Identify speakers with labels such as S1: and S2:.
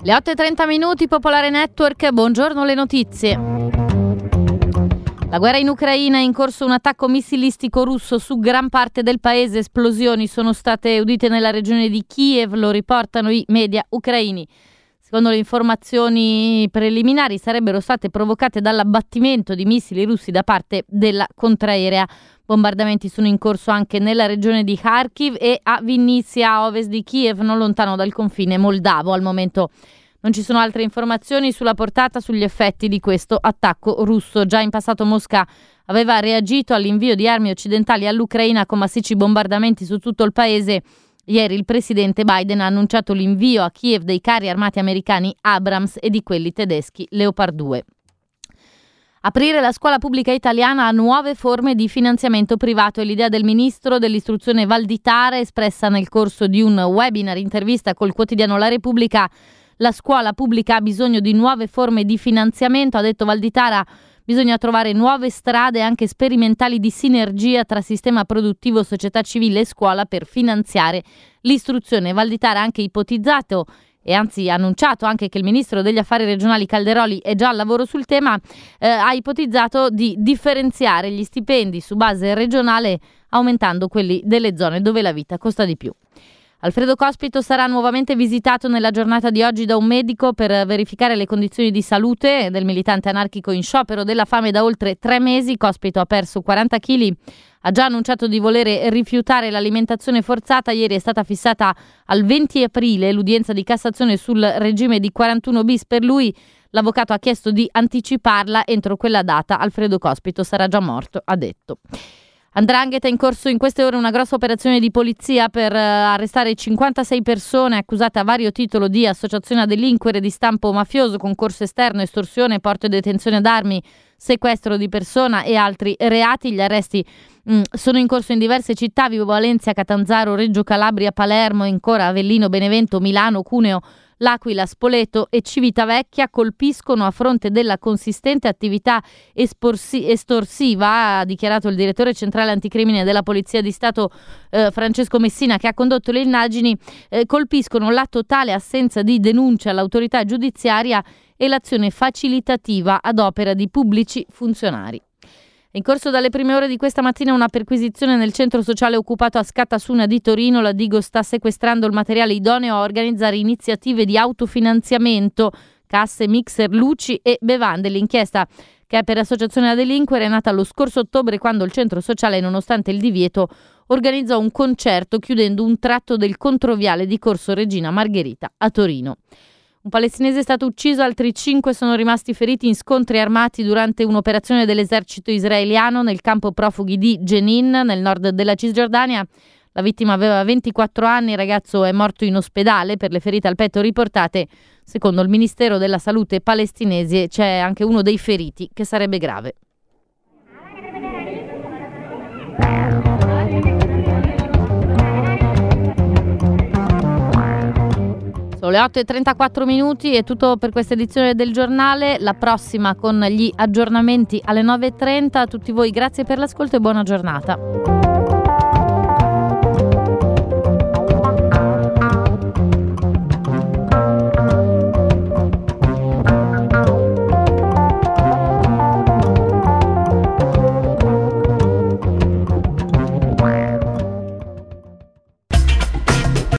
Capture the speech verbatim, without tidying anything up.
S1: Le otto e trenta minuti, Popolare Network, buongiorno, le notizie. La guerra in Ucraina, è in corso un attacco missilistico russo su gran parte del paese. Esplosioni sono state udite nella regione di Kiev, lo riportano i media ucraini. Secondo le informazioni preliminari sarebbero state provocate dall'abbattimento di missili russi da parte della contraerea. Bombardamenti sono in corso anche nella regione di Kharkiv e a Vinnytsia, a ovest di Kiev, non lontano dal confine moldavo. Al momento non ci sono altre informazioni sulla portata, sugli effetti di questo attacco russo. Già in passato Mosca aveva reagito all'invio di armi occidentali all'Ucraina con massicci bombardamenti su tutto il paese. Ieri il presidente Biden ha annunciato l'invio a Kiev dei carri armati americani Abrams e di quelli tedeschi Leopard due. Aprire la scuola pubblica italiana a nuove forme di finanziamento privato è l'idea del ministro dell'istruzione Valditara, espressa nel corso di un webinar intervista col quotidiano La Repubblica. La scuola pubblica ha bisogno di nuove forme di finanziamento, ha detto Valditara. Bisogna trovare nuove strade anche sperimentali di sinergia tra sistema produttivo, società civile e scuola per finanziare l'istruzione. Valditara ha anche ipotizzato e anzi ha annunciato anche che il ministro degli affari regionali Calderoli è già al lavoro sul tema, eh, ha ipotizzato di differenziare gli stipendi su base regionale aumentando quelli delle zone dove la vita costa di più. Alfredo Cospito sarà nuovamente visitato nella giornata di oggi da un medico per verificare le condizioni di salute del militante anarchico in sciopero della fame da oltre tre mesi. Cospito ha perso quaranta chili, ha già annunciato di volere rifiutare l'alimentazione forzata. Ieri è stata fissata al venti aprile l'udienza di Cassazione sul regime di quarantuno bis per lui. L'avvocato ha chiesto di anticiparla entro quella data. Alfredo Cospito sarà già morto, ha detto. 'Ndrangheta in corso in queste ore una grossa operazione di polizia per uh, arrestare cinquantasei persone accusate a vario titolo di associazione a delinquere di stampo mafioso, concorso esterno, estorsione, porto e detenzione d'armi, sequestro di persona e altri reati. Gli arresti mh, sono in corso in diverse città: Vibo Valentia, Catanzaro, Reggio Calabria, Palermo, ancora Avellino, Benevento, Milano, Cuneo, L'Aquila, Spoleto e Civitavecchia. Colpiscono a fronte della consistente attività esporsi- estorsiva, ha dichiarato il direttore centrale anticrimine della Polizia di Stato eh, Francesco Messina, che ha condotto le indagini. Eh, colpiscono la totale assenza di denuncia all'autorità giudiziaria e l'azione facilitativa ad opera di pubblici funzionari. In corso dalle prime ore di questa mattina una perquisizione nel centro sociale occupato a Scattasuna di Torino. La Digo sta sequestrando il materiale idoneo a organizzare iniziative di autofinanziamento, casse, mixer, luci e bevande. L'inchiesta, che è per associazione a delinquere, è nata lo scorso ottobre, quando il centro sociale, nonostante il divieto, organizzò un concerto chiudendo un tratto del controviale di Corso Regina Margherita a Torino. Un palestinese è stato ucciso, altri cinque sono rimasti feriti in scontri armati durante un'operazione dell'esercito israeliano nel campo profughi di Jenin, nel nord della Cisgiordania. La vittima aveva ventiquattro anni, il ragazzo è morto in ospedale per le ferite al petto riportate. Secondo il Ministero della Salute palestinese c'è anche uno dei feriti che sarebbe grave. Sono le otto e trentaquattro minuti, è tutto per questa edizione del giornale. La prossima con gli aggiornamenti alle nove e trenta. A tutti voi grazie per l'ascolto e buona giornata.